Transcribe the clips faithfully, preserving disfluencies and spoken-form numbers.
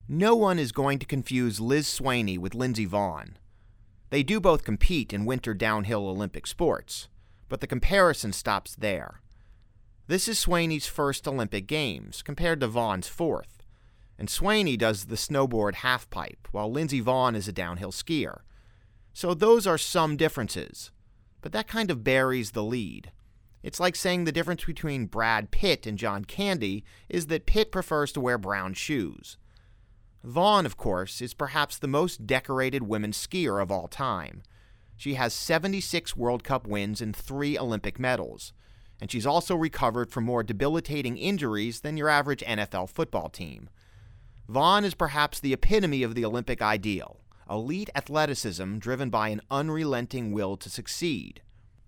No one is going to confuse Liz Swaney with Lindsey Vonn. They do both compete in winter downhill Olympic sports, but the comparison stops there. This is Swaney's first Olympic Games, compared to Vonn's fourth, and Swaney does the snowboard halfpipe, while Lindsey Vonn is a downhill skier. So those are some differences, but that kind of buries the lead. It's like saying the difference between Brad Pitt and John Candy is that Pitt prefers to wear brown shoes. Vonn, of course, is perhaps the most decorated women's skier of all time. She has seventy-six World Cup wins and three Olympic medals, and she's also recovered from more debilitating injuries than your average N F L football team. Vonn is perhaps the epitome of the Olympic ideal, elite athleticism driven by an unrelenting will to succeed.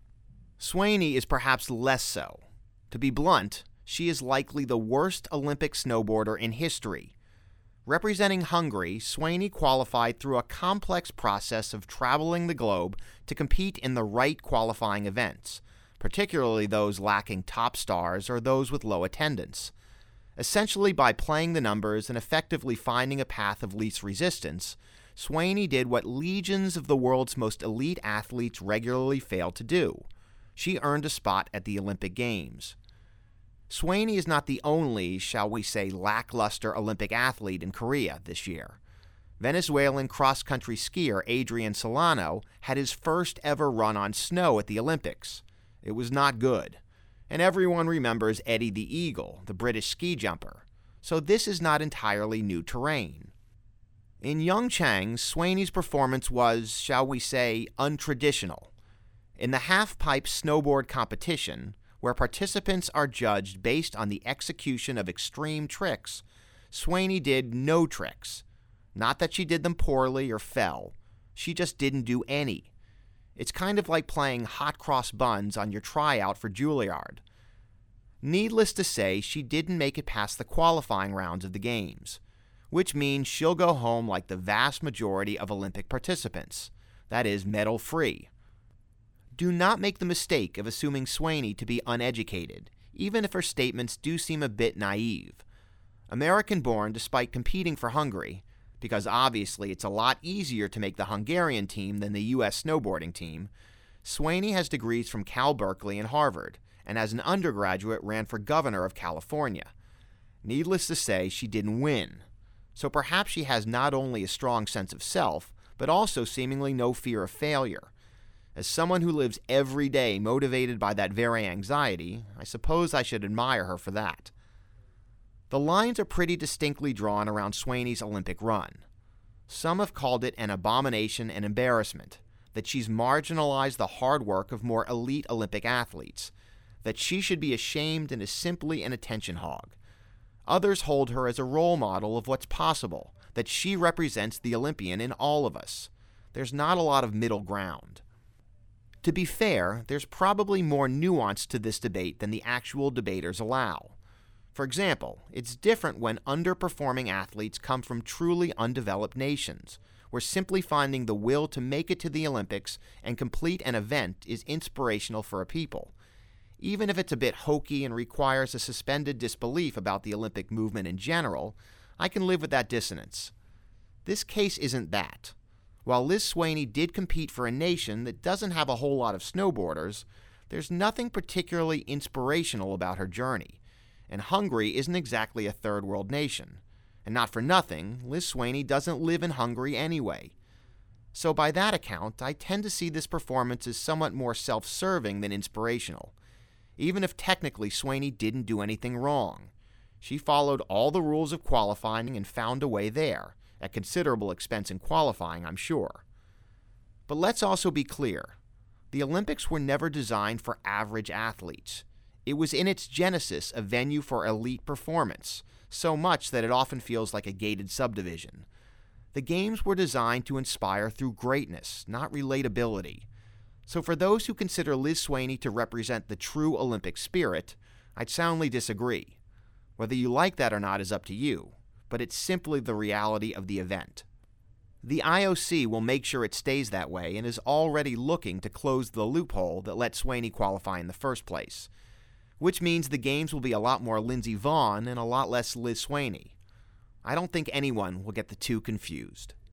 Swaney is perhaps less so. To be blunt, she is likely the worst Olympic snowboarder in history. Representing Hungary, Swaney qualified through a complex process of traveling the globe to compete in the right qualifying events, particularly those lacking top stars or those with low attendance. Essentially, by playing the numbers and effectively finding a path of least resistance, Swaney did what legions of the world's most elite athletes regularly fail to do. She earned a spot at the Olympic Games. Swaney is not the only, shall we say, lackluster Olympic athlete in Korea this year. Venezuelan cross-country skier Adrian Solano had his first ever run on snow at the Olympics. It was not good. And everyone remembers Eddie the Eagle, the British ski jumper. So this is not entirely new terrain. In Pyeongchang, Swaney's performance was, shall we say, untraditional. In the half-pipe snowboard competition, where participants are judged based on the execution of extreme tricks, Swaney did no tricks. Not that she did them poorly or fell. She just didn't do any. It's kind of like playing hot cross buns on your tryout for Juilliard. Needless to say, she didn't make it past the qualifying rounds of the Games, which means she'll go home like the vast majority of Olympic participants, that is, medal-free. Do not make the mistake of assuming Swaney to be uneducated, even if her statements do seem a bit naive. American-born despite competing for Hungary, because obviously it's a lot easier to make the Hungarian team than the U S snowboarding team, Swaney has degrees from Cal Berkeley and Harvard, and as an undergraduate ran for governor of California. Needless to say, she didn't win. So perhaps she has not only a strong sense of self, but also seemingly no fear of failure. As someone who lives every day motivated by that very anxiety, I suppose I should admire her for that. The lines are pretty distinctly drawn around Swaney's Olympic run. Some have called it an abomination and embarrassment, that she's marginalized the hard work of more elite Olympic athletes, that she should be ashamed and is simply an attention hog. Others hold her as a role model of what's possible, that she represents the Olympian in all of us. There's not a lot of middle ground. To be fair, there's probably more nuance to this debate than the actual debaters allow. For example, it's different when underperforming athletes come from truly undeveloped nations, where simply finding the will to make it to the Olympics and complete an event is inspirational for a people. Even if it's a bit hokey and requires a suspended disbelief about the Olympic movement in general, I can live with that dissonance. This case isn't that. While Liz Swaney did compete for a nation that doesn't have a whole lot of snowboarders, there's nothing particularly inspirational about her journey. And Hungary isn't exactly a third world nation. And not for nothing, Liz Swaney doesn't live in Hungary anyway. So by that account, I tend to see this performance as somewhat more self-serving than inspirational. Even if technically Swaney didn't do anything wrong. She followed all the rules of qualifying and found a way there, at considerable expense in qualifying, I'm sure. But let's also be clear. The Olympics were never designed for average athletes. It was in its genesis a venue for elite performance, so much that it often feels like a gated subdivision. The Games were designed to inspire through greatness, not relatability. So for those who consider Liz Swaney to represent the true Olympic spirit, I'd soundly disagree. Whether you like that or not is up to you, but it's simply the reality of the event. The I O C will make sure it stays that way and is already looking to close the loophole that let Swaney qualify in the first place, which means the Games will be a lot more Lindsey Vonn and a lot less Liz Swaney. I don't think anyone will get the two confused.